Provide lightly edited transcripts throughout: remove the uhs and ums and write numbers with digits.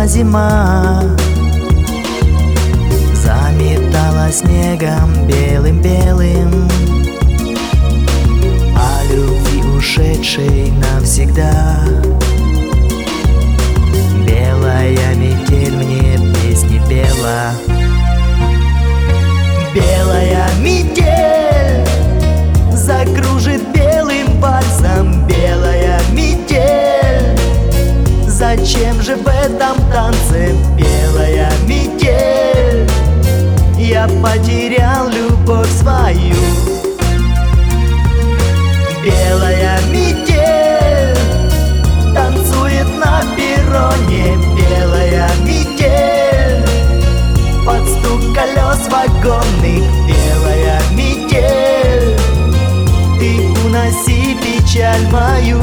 зима, заметала снегом белым-белым, о любви ушедшей навсегда. Белая метель мне песни пела. Белая метель закружит белым вальсом. Белая метель, зачем же в этом танце? Белая метель, я потерял любовь свою. Белая метель танцует на перроне. Белая метель под стук колес вагонных. Белая метель, ты уноси печаль мою.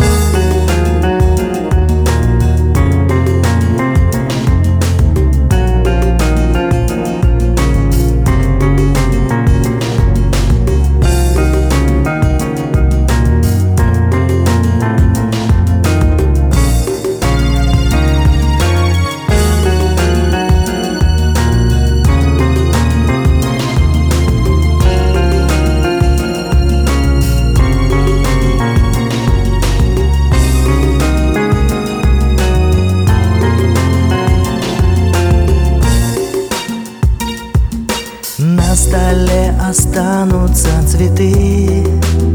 На столе останутся цветы.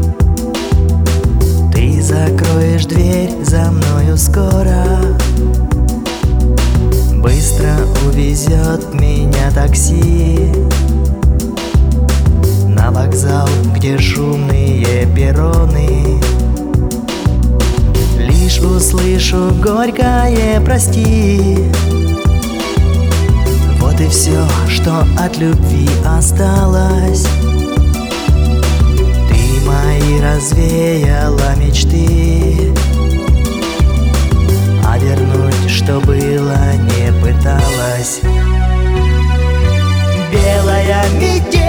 Ты закроешь дверь за мною скоро. Быстро увезет меня такси на вокзал, где шумные перроны. Лишь услышу горькое «прости». Вот и все, что от любви осталось. Ты мои развеяла мечты, а вернуть, что было, не пыталась. Белая метель